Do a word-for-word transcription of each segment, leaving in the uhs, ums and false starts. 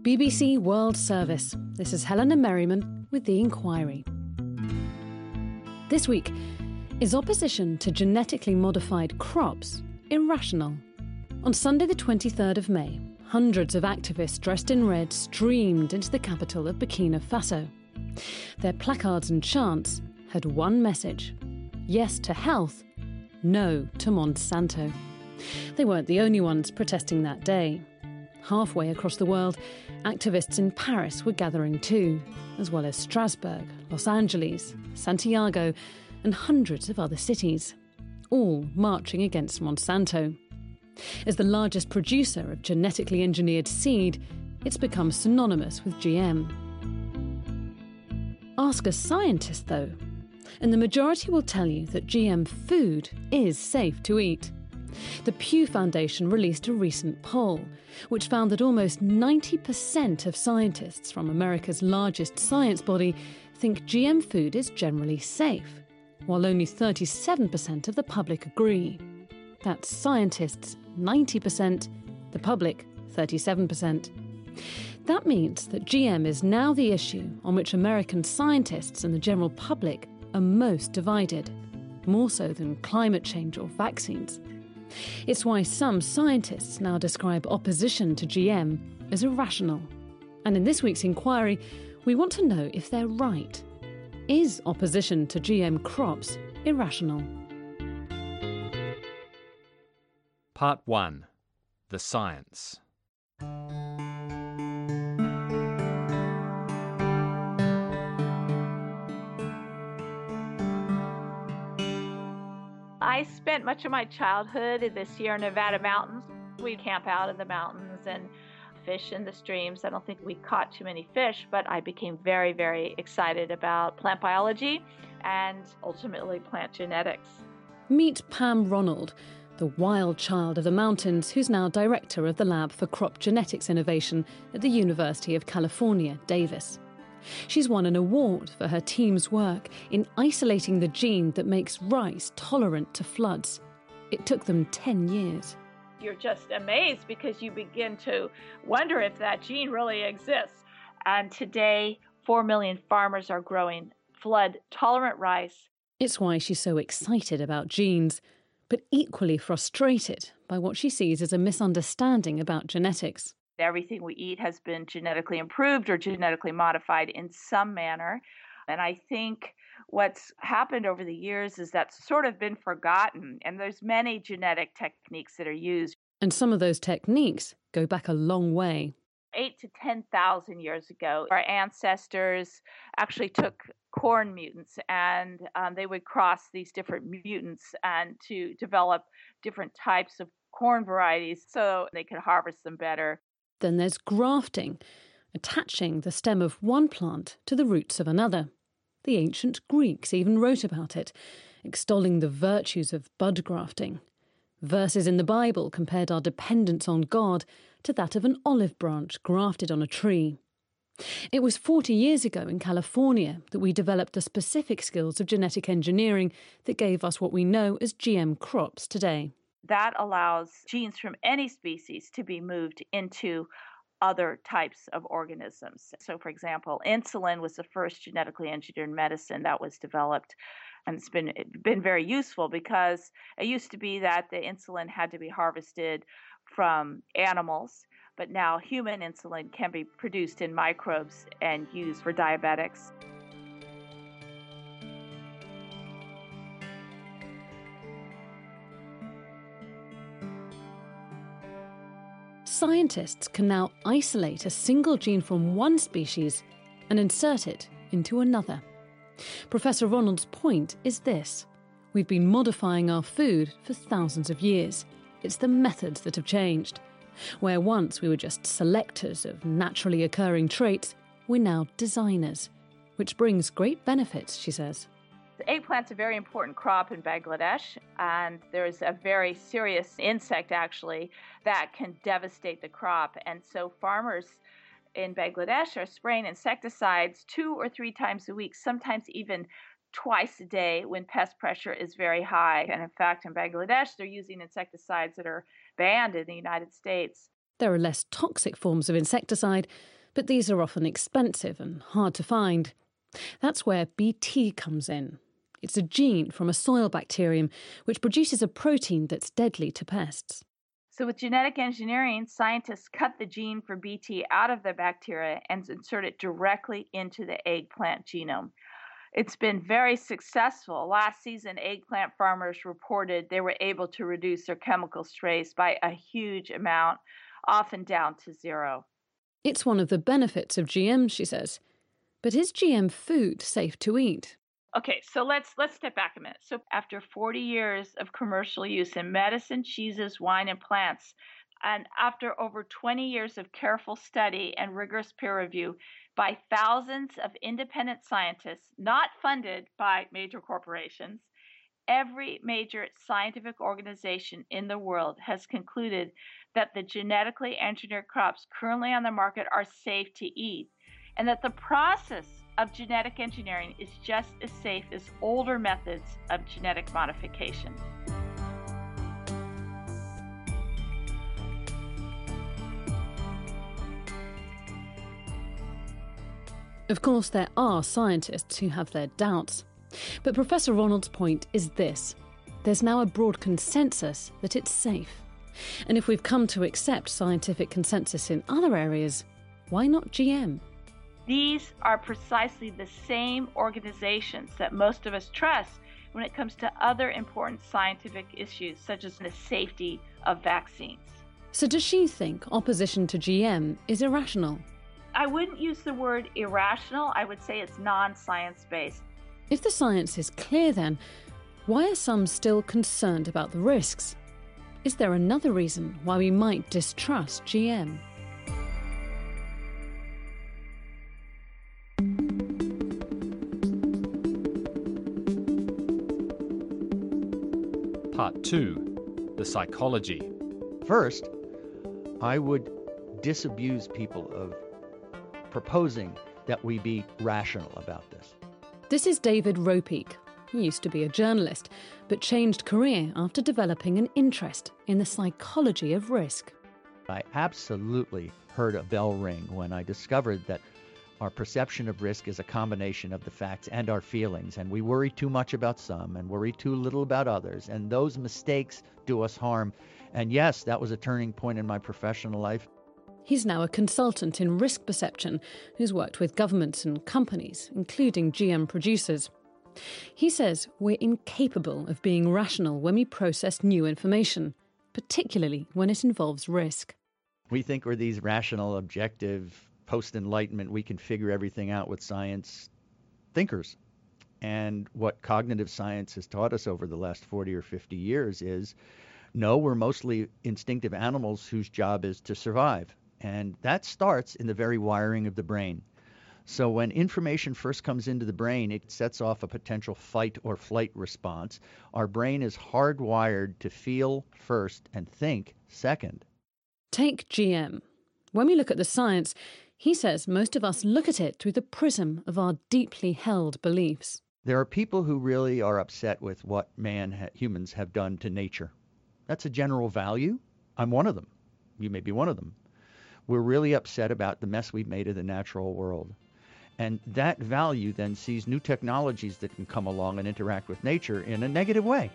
B B C World Service. This is Helena Merriman with The Inquiry. This week, is opposition to genetically modified crops irrational? On Sunday the twenty-third of May, hundreds of activists dressed in red streamed into the capital of Burkina Faso. Their placards and chants had one message: yes to health, no to Monsanto. They weren't the only ones protesting that day. Halfway across the world, activists in Paris were gathering too, as well as Strasbourg, Los Angeles, Santiago, and hundreds of other cities, all marching against Monsanto. As the largest producer of genetically engineered seed, it's become synonymous with G M. Ask a scientist, though, and the majority will tell you that G M food is safe to eat. The Pew Foundation released a recent poll, which found that almost ninety percent of scientists from America's largest science body think G M food is generally safe, while only thirty-seven percent of the public agree. That's scientists, ninety percent, the public, thirty-seven percent. That means that G M is now the issue on which American scientists and the general public are most divided, more so than climate change or vaccines. It's why some scientists now describe opposition to G M as irrational. And in this week's inquiry, we want to know if they're right. Is opposition to G M crops irrational? Part one. The Science. I spent much of my childhood in the Sierra Nevada mountains. We'd camp out in the mountains and fish in the streams. I don't think we caught too many fish, but I became very, very excited about plant biology and ultimately plant genetics. Meet Pam Ronald, the wild child of the mountains who's now director of the Lab for Crop Genetics Innovation at the University of California, Davis. She's won an award for her team's work in isolating the gene that makes rice tolerant to floods. It took them ten years. You're just amazed because you begin to wonder if that gene really exists. And today, four million farmers are growing flood-tolerant rice. It's why she's so excited about genes, but equally frustrated by what she sees as a misunderstanding about genetics. Everything we eat has been genetically improved or genetically modified in some manner. And I think what's happened over the years is that's sort of been forgotten. And there's many genetic techniques that are used. And some of those techniques go back a long way. Eight to ten thousand years ago, our ancestors actually took corn mutants and um, they would cross these different mutants and to develop different types of corn varieties so they could harvest them better. Then there's grafting, attaching the stem of one plant to the roots of another. The ancient Greeks even wrote about it, extolling the virtues of bud grafting. Verses in the Bible compared our dependence on God to that of an olive branch grafted on a tree. It was forty years ago in California that we developed the specific skills of genetic engineering that gave us what we know as G M crops today. That allows genes from any species to be moved into other types of organisms. So, for example, insulin was the first genetically engineered medicine that was developed. And it's been been very useful because it used to be that the insulin had to be harvested from animals, but now human insulin can be produced in microbes and used for diabetics. Scientists can now isolate a single gene from one species and insert it into another. Professor Ronald's point is this: we've been modifying our food for thousands of years. It's the methods that have changed. Where once we were just selectors of naturally occurring traits, we're now designers, which brings great benefits, she says. Eggplant's a very important crop in Bangladesh, and there's a very serious insect, actually, that can devastate the crop. And so farmers in Bangladesh are spraying insecticides two or three times a week, sometimes even twice a day when pest pressure is very high. And in fact, in Bangladesh, they're using insecticides that are banned in the United States. There are less toxic forms of insecticide, but these are often expensive and hard to find. That's where B T comes in. It's a gene from a soil bacterium which produces a protein that's deadly to pests. So with genetic engineering, scientists cut the gene for B T out of the bacteria and insert it directly into the eggplant genome. It's been very successful. Last season, eggplant farmers reported they were able to reduce their chemical sprays by a huge amount, often down to zero. It's one of the benefits of G M, she says. But is G M food safe to eat? Okay, so let's let's step back a minute. So after forty years of commercial use in medicine, cheeses, wine, and plants, and after over twenty years of careful study and rigorous peer review by thousands of independent scientists, not funded by major corporations, every major scientific organization in the world has concluded that the genetically engineered crops currently on the market are safe to eat, and that the process of genetic engineering is just as safe as older methods of genetic modification. Of course, there are scientists who have their doubts. But Professor Ronald's point is this. There's now a broad consensus that it's safe. And if we've come to accept scientific consensus in other areas, why not G M? These are precisely the same organizations that most of us trust when it comes to other important scientific issues, such as the safety of vaccines. So does she think opposition to G M is irrational? I wouldn't use the word irrational. I would say it's non-science-based. If the science is clear, then, why are some still concerned about the risks? Is there another reason why we might distrust G M? Part two, the psychology. First, I would disabuse people of proposing that we be rational about this. This is David Ropeek. He used to be a journalist, but changed career after developing an interest in the psychology of risk. I absolutely heard a bell ring when I discovered that our perception of risk is a combination of the facts and our feelings, and we worry too much about some and worry too little about others, and those mistakes do us harm. And yes, that was a turning point in my professional life. He's now a consultant in risk perception who's worked with governments and companies, including G M producers. He says we're incapable of being rational when we process new information, particularly when it involves risk. We think we're these rational, objective, post-enlightenment, we can figure everything out with science thinkers. And what cognitive science has taught us over the last forty or fifty years is, no, we're mostly instinctive animals whose job is to survive. And that starts in the very wiring of the brain. So when information first comes into the brain, it sets off a potential fight or flight response. Our brain is hardwired to feel first and think second. Take G M. When we look at the science, he says most of us look at it through the prism of our deeply held beliefs. There are people who really are upset with what man, ha- humans have done to nature. That's a general value. I'm one of them. You may be one of them. We're really upset about the mess we've made of the natural world. And that value then sees new technologies that can come along and interact with nature in a negative way.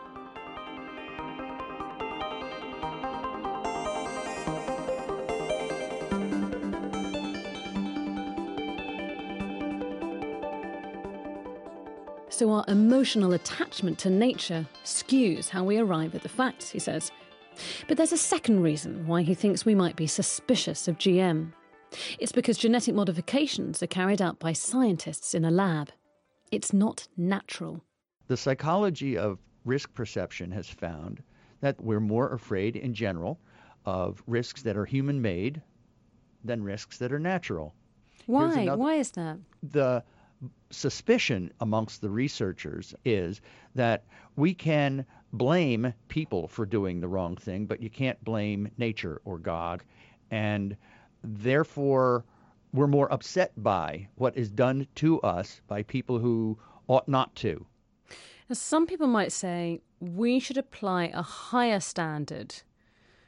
So our emotional attachment to nature skews how we arrive at the facts, he says. But there's a second reason why he thinks we might be suspicious of G M. It's because genetic modifications are carried out by scientists in a lab. It's not natural. The psychology of risk perception has found that we're more afraid in general of risks that are human-made than risks that are natural. Why? Another, Why is that? The suspicion amongst the researchers is that we can blame people for doing the wrong thing, but you can't blame nature or God. And therefore, we're more upset by what is done to us by people who ought not to. Now, some people might say we should apply a higher standard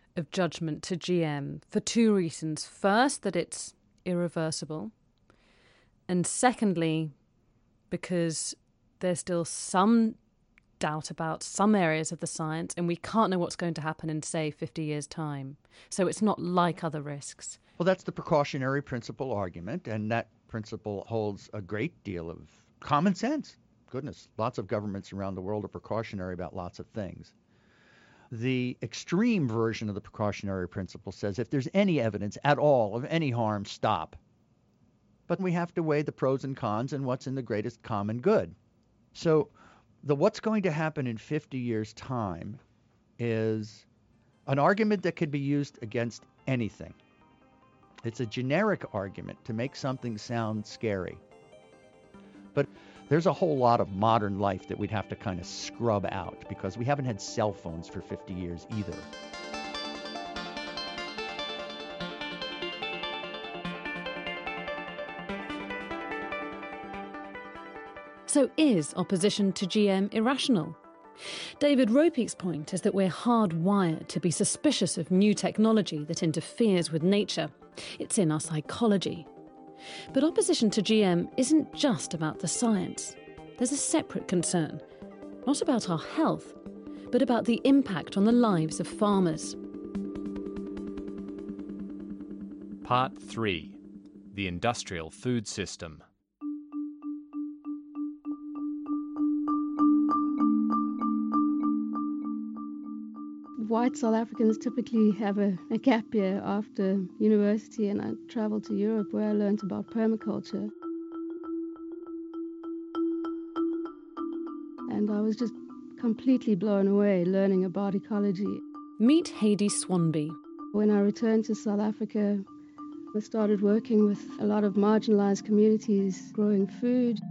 of judgment to G M for two reasons. First, that it's irreversible. And secondly, because there's still some doubt about some areas of the science, and we can't know what's going to happen in, say, fifty years' time. So it's not like other risks. Well, that's the precautionary principle argument, and that principle holds a great deal of common sense. Goodness, lots of governments around the world are precautionary about lots of things. The extreme version of the precautionary principle says if there's any evidence at all of any harm, stop. But we have to weigh the pros and cons and what's in the greatest common good. So the what's going to happen in fifty years' time is an argument that could be used against anything. It's a generic argument to make something sound scary. But there's a whole lot of modern life that we'd have to kind of scrub out because we haven't had cell phones for fifty years either. So is opposition to G M irrational? David Ropeek's point is that we're hardwired to be suspicious of new technology that interferes with nature. It's in our psychology. But opposition to G M isn't just about the science. There's a separate concern, not about our health, but about the impact on the lives of farmers. Part three. The Industrial Food System. White South Africans typically have a, a gap year after university, and I travelled to Europe where I learned about permaculture. And I was just completely blown away learning about ecology. Meet Heidi Swanby. When I returned to South Africa, I started working with a lot of marginalised communities growing food.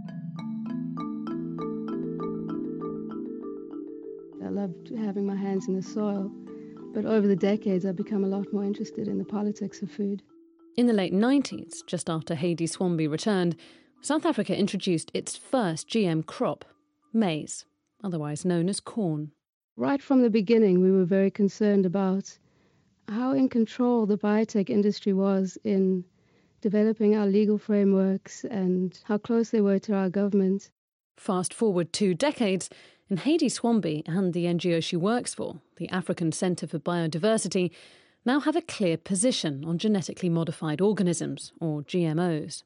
I loved having my hands in the soil, but over the decades I've become a lot more interested in the politics of food. In the late nineties, just after Heidi Swanby returned, South Africa introduced its first G M crop, maize, otherwise known as corn. Right from the beginning, we were very concerned about how in control the biotech industry was in developing our legal frameworks and how close they were to our government. Fast forward two decades, and Heidi Swanby and the N G O she works for, the African Centre for Biodiversity, now have a clear position on genetically modified organisms, or G M Os.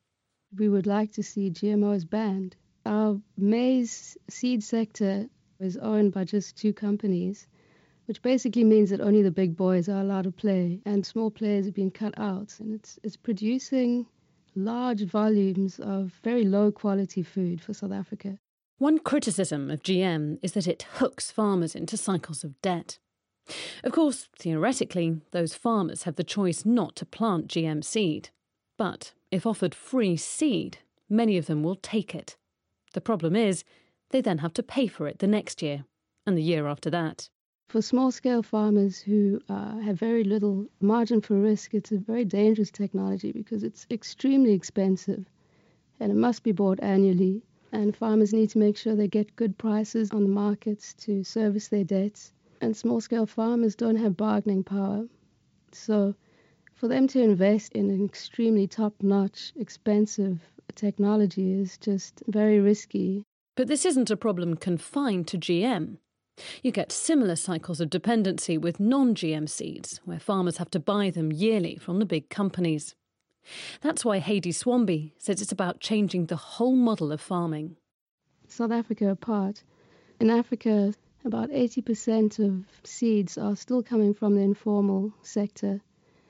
We would like to see G M Os banned. Our maize seed sector is owned by just two companies, which basically means that only the big boys are allowed to play, and small players are being cut out. And it's, it's producing large volumes of very low-quality food for South Africa. One criticism of G M is that it hooks farmers into cycles of debt. Of course, theoretically, those farmers have the choice not to plant G M seed. But if offered free seed, many of them will take it. The problem is, they then have to pay for it the next year, and the year after that. For small-scale farmers who uh, have very little margin for risk, it's a very dangerous technology because it's extremely expensive, and it must be bought annually. And farmers need to make sure they get good prices on the markets to service their debts. And small-scale farmers don't have bargaining power. So for them to invest in an extremely top-notch, expensive technology is just very risky. But this isn't a problem confined to G M. You get similar cycles of dependency with non-G M seeds, where farmers have to buy them yearly from the big companies. That's why Heidi Swanby says it's about changing the whole model of farming. South Africa apart. In Africa, about eighty percent of seeds are still coming from the informal sector.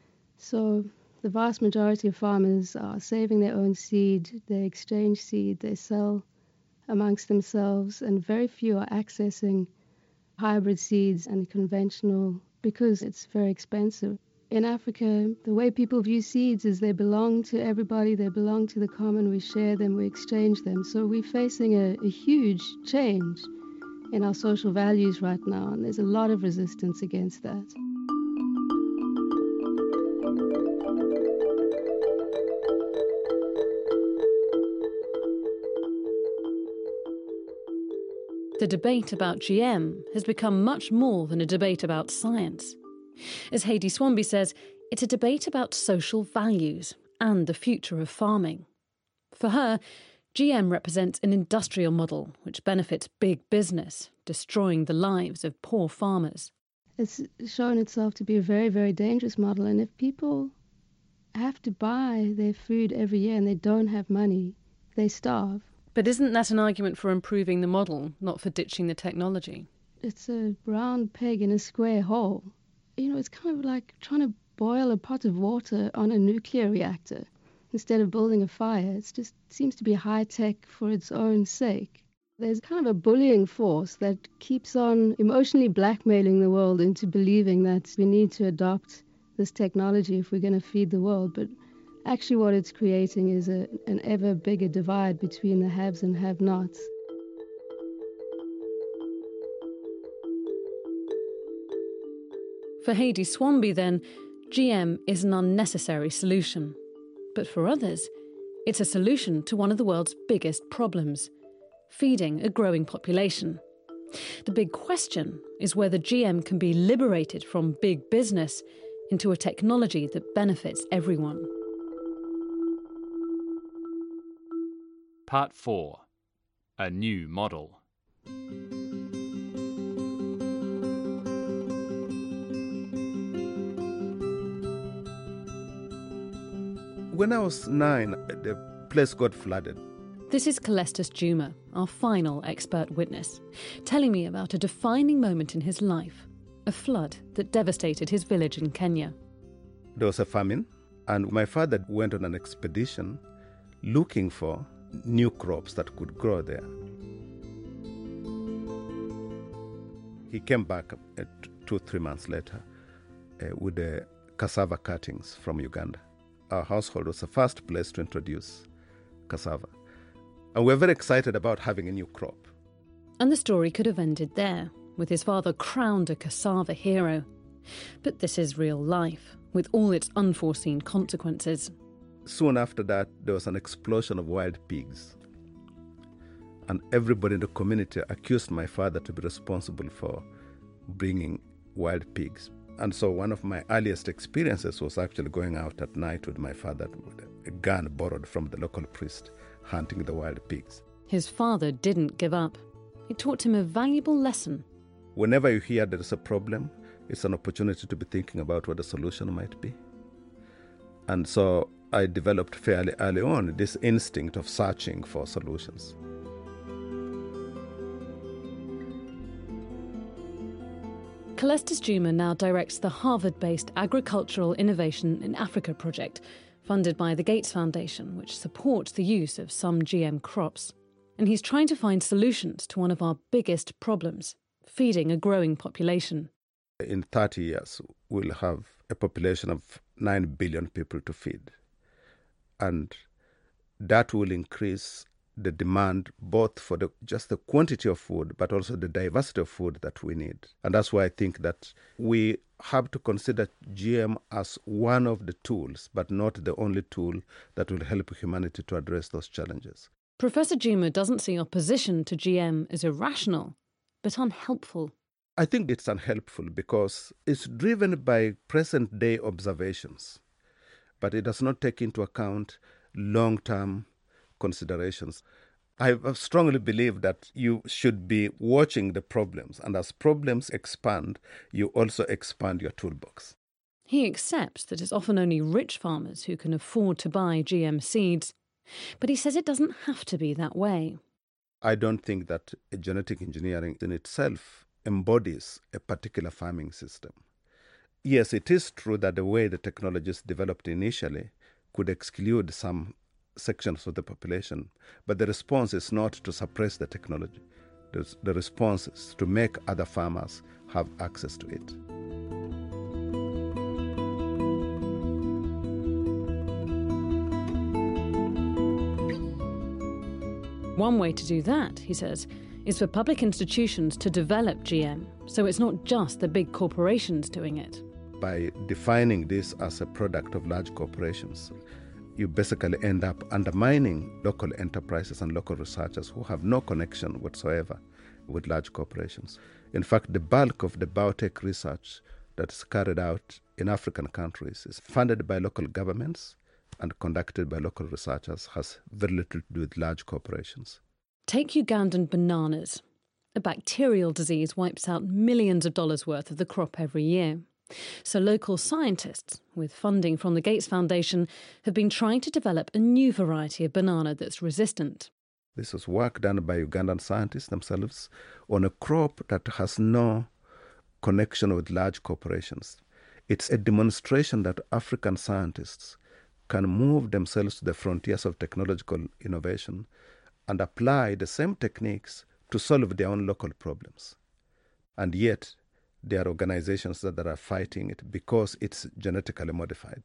So the vast majority of farmers are saving their own seed, they exchange seed, they sell amongst themselves, and very few are accessing hybrid seeds and conventional because it's very expensive. In Africa, the way people view seeds is they belong to everybody, they belong to the common, we share them, we exchange them. So we're facing a, a huge change in our social values right now, and there's a lot of resistance against that. The debate about G M has become much more than a debate about science. As Heidi Swanby says, it's a debate about social values and the future of farming. For her, G M represents an industrial model which benefits big business, destroying the lives of poor farmers. It's shown itself to be a very, very dangerous model, and if people have to buy their food every year and they don't have money, they starve. But isn't that an argument for improving the model, not for ditching the technology? It's a round peg in a square hole. You know, it's kind of like trying to boil a pot of water on a nuclear reactor instead of building a fire. It just seems to be high-tech for its own sake. There's kind of a bullying force that keeps on emotionally blackmailing the world into believing that we need to adopt this technology if we're going to feed the world. But actually what it's creating is a, an ever bigger divide between the haves and have-nots. For Heidi Swanby, then, G M is an unnecessary solution. But for others, it's a solution to one of the world's biggest problems: feeding a growing population. The big question is whether G M can be liberated from big business into a technology that benefits everyone. Part four. A new model. When I was nine, the place got flooded. This is Calestis Juma, our final expert witness, telling me about a defining moment in his life, a flood that devastated his village in Kenya. There was a famine, and my father went on an expedition looking for new crops that could grow there. He came back uh, two, three months later uh, with the cassava cuttings from Uganda. Our household was the first place to introduce cassava. And we were very excited about having a new crop. And the story could have ended there, with his father crowned a cassava hero. But this is real life, with all its unforeseen consequences. Soon after that, there was an explosion of wild pigs. And everybody in the community accused my father to be responsible for bringing wild pigs. And so one of my earliest experiences was actually going out at night with my father with a gun borrowed from the local priest, hunting the wild pigs. His father didn't give up. It taught him a valuable lesson. Whenever you hear there is a problem, it's an opportunity to be thinking about what the solution might be. And so I developed fairly early on this instinct of searching for solutions. Calestis Juma now directs the Harvard-based Agricultural Innovation in Africa project, funded by the Gates Foundation, which supports the use of some G M crops. And he's trying to find solutions to one of our biggest problems: feeding a growing population. In thirty years, we'll have a population of nine billion people to feed. And that will increase the demand both for the, just the quantity of food, but also the diversity of food that we need. And that's why I think that we have to consider G M as one of the tools, but not the only tool that will help humanity to address those challenges. Professor Juma doesn't see opposition to G M as irrational, but unhelpful. I think it's unhelpful because it's driven by present-day observations, but it does not take into account long-term considerations. I strongly believe that you should be watching the problems, and as problems expand, you also expand your toolbox. He accepts that it's often only rich farmers who can afford to buy G M seeds, but he says it doesn't have to be that way. I don't think that genetic engineering in itself embodies a particular farming system. Yes, it is true that the way the technologies developed initially could exclude some sections of the population, but the response is not to suppress the technology. The, the response is to make other farmers have access to it. One way to do that, he says, is for public institutions to develop G M, so it's not just the big corporations doing it. By defining this as a product of large corporations, you basically end up undermining local enterprises and local researchers who have no connection whatsoever with large corporations. In fact, the bulk of the biotech research that is carried out in African countries is funded by local governments and conducted by local researchers, has very little to do with large corporations. Take Ugandan bananas. A bacterial disease wipes out millions of dollars worth of the crop every year. So local scientists, with funding from the Gates Foundation, have been trying to develop a new variety of banana that's resistant. This was work done by Ugandan scientists themselves on a crop that has no connection with large corporations. It's a demonstration that African scientists can move themselves to the frontiers of technological innovation and apply the same techniques to solve their own local problems. And yet, there are organizations that are fighting it because it's genetically modified.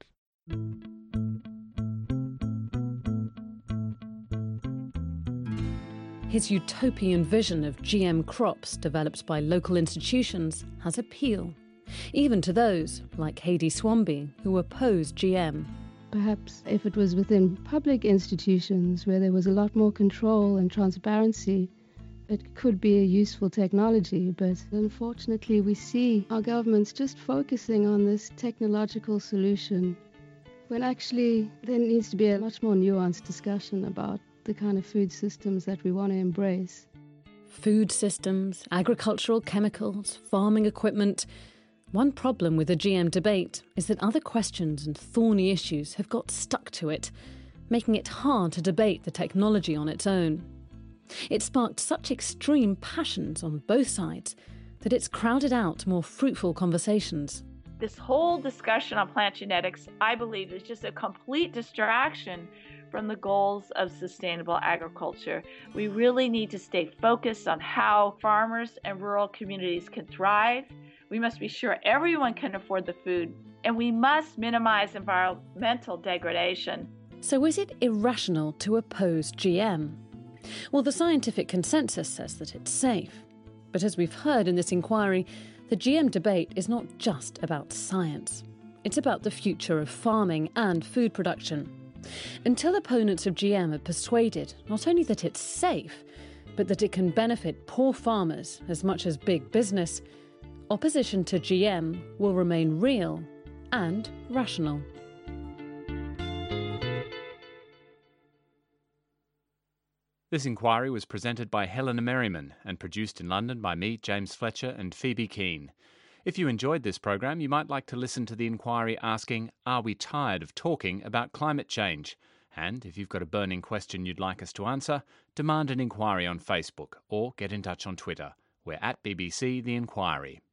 His utopian vision of G M crops developed by local institutions has appeal, even to those like Heidi Swamby who oppose G M. Perhaps if it was within public institutions where there was a lot more control and transparency, it could be a useful technology, but unfortunately we see our governments just focusing on this technological solution when actually there needs to be a much more nuanced discussion about the kind of food systems that we want to embrace. Food systems, agricultural chemicals, farming equipment. One problem with the G M debate is that other questions and thorny issues have got stuck to it, making it hard to debate the technology on its own. It sparked such extreme passions on both sides that it's crowded out more fruitful conversations. This whole discussion on plant genetics, I believe, is just a complete distraction from the goals of sustainable agriculture. We really need to stay focused on how farmers and rural communities can thrive. We must be sure everyone can afford the food, and we must minimize environmental degradation. So is it irrational to oppose G M? Well, the scientific consensus says that it's safe. But as we've heard in this inquiry, the G M debate is not just about science. It's about the future of farming and food production. Until opponents of G M are persuaded not only that it's safe, but that it can benefit poor farmers as much as big business, opposition to G M will remain real and rational. This inquiry was presented by Helena Merriman and produced in London by me, James Fletcher, and Phoebe Keane. If you enjoyed this program, you might like to listen to the inquiry asking, are we tired of talking about climate change? And if you've got a burning question you'd like us to answer, demand an inquiry on Facebook or get in touch on Twitter. We're at B B C The Inquiry.